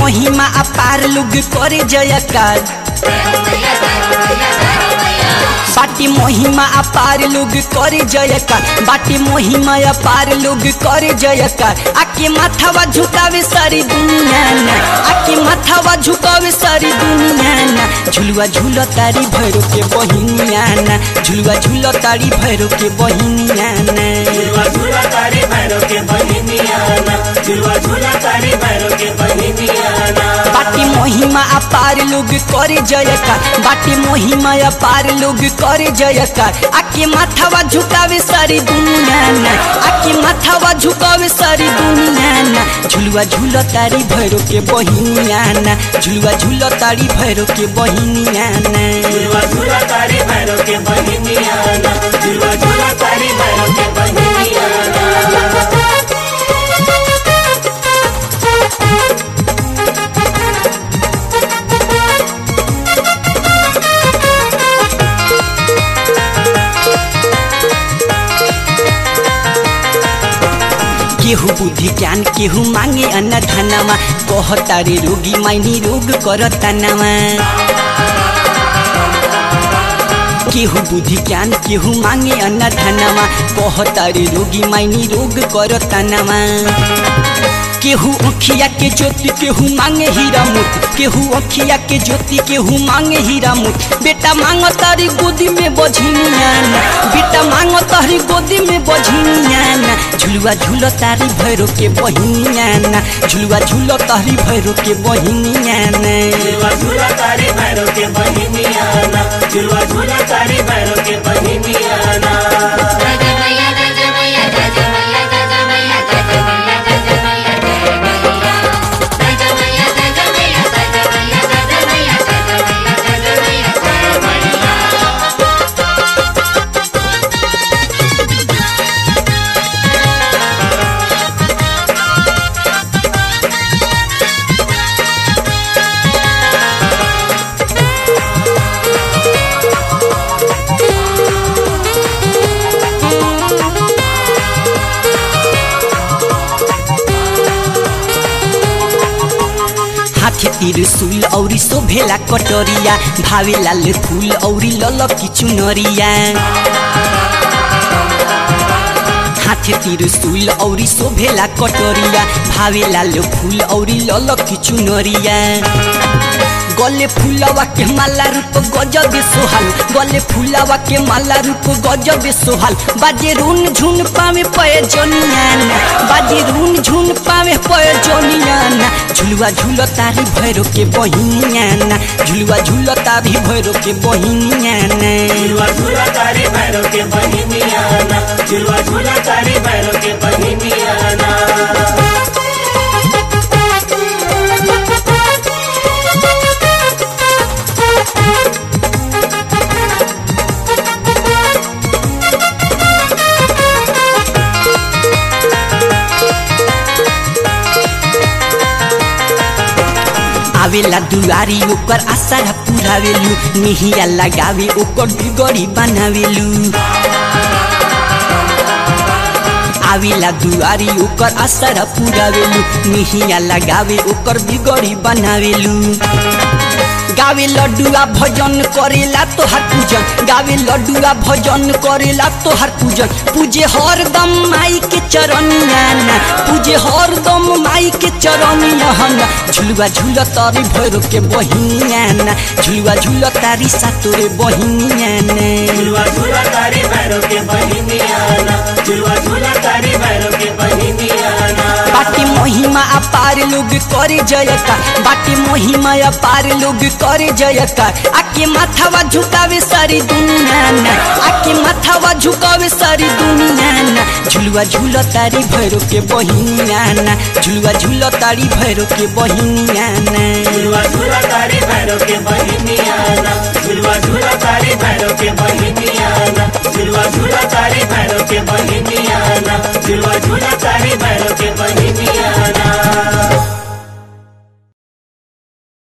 महिमा अपार लोग करे जयकार बाटी महिमा अपार लोग करे जयकार बाटी महिमा अपार लोग करे जयकार आके माथावा झुकावे सारी दुनिया ना आके माथावा झुकावे सारी दुनिया ना झुलुआ झूल तारी भैरो के बहिनिया ना झुलुआ झूल तारी भैरो के बहिनिया ना झुलुआ झूल तारी भैरो के बहिनिया ना झुलुआ झूल तारी भैरो के बहिनिया ना बाटी महिमा अपार लोग करे जयकार बाटी महिमा अपार लोग करे जयकार आके माथावा झुकावे सारी दुनिया ना आके माथावा झुकावे सारी दुनिया ना झुलुआ झूल तारी भैरो के बहिनिया ना झुलुआ झूल तारी भैरो के बहिनिया ना झुलुआ झूल तारी भैरो के बहिनिया ना झुलुआ झूल तारी भैरो के बहिनिया ना केहू बुद्धि ज्ञान केहू मांगे अन्न धनमा कहतारे रोगी माइनी रोग करता नमा केहू बुद्धि ज्ञान केहू मांगे अन्न धनमा कहतारे रोगी माइनी रोग करता नमा केहू अखिया के ज्योति केहू मांगे हीरा मोती केहू अखिया के ज्योति केहू मांगे हीरा मोती बेटा मांगो तारी गोदी में बझिनिया ना बेटा मांगो तारी गोदी में बझिनिया ना झुलुआ झूल तारी भैरो के बहिनिया ना झुलुआ झूल तारी भैरो के बहिनिया ना झुलुआ झूल तारी भैरो के बहिनिया ना झुलुआ झूल तारी भैरो के बहिनिया ना त्रिशूल औरी शोभेला कटोरिया भावे लाल फूल औरी ललकी चुनरिया हाथे त्रिशूल औरी शोभेला कटोरिया भावे लाल फूल औरी ललकी चुनरिया गले फूलवा के माला रूप गजब सोहाल गले फूलवा के माला रूप गजब सोहाल बाजे रून झुन पावे पय जोनिया ना बाजे रून झुन पावे पय जोनिया ना झुलुआ झूल तारी भैरो के बहिनिया ना झुलुआ झूल तारी भैरो के बहिनिया ना झुलुआ झूल तारी भैरो के बहिनिया ना झुलुआ झूल तारी भैरो के बहिनिया ना आवेला दुआरी ओकर आशा पुरावेलू निहिया लगावे ओकर बिगड़ी बनावेलू आवेला दुआरी ओकर आशा पुरावेलू निहिया लगावे ओकर बिगड़ी बनावेलू गावे लड्डुआ भजन करेला तोहर पूजन गावे लड्डुआ भजन करेला तोहर पूजन पूजे हरदम माई के चरनिया ना पूजे हरदम माई के चरनिया ना झुलुआ झूल तारी भैरो के बहिनिया ना झुलुआ झूल तारी सातोरे बहिनिया ना झुलुआ झूल तारी भैरो के बहिनिया ना झुलुआ झूल तारी भैरो के बहिनिया ना बाटी महिमा अपार लोग करे जयकार बाटी महिमा अपार लोग करे जयकार आके माथावा झुकावे सारी दुनिया ना आके माथावा झुकावे सारी दुनिया ना झुलुआ झूल तारी भैरो के बहिनिया ना झुलुआ झूल तारी भैरो के बहिनिया ना झुलुआ झूल तारी भैरो के बहिनिया ना झुलुआ झूल तारी भैरो के बहिनिया ना झुलुआ झूल तारी भैरो के बहिनिया ना झुलुआ झूल तारी भैरो के बहिनिया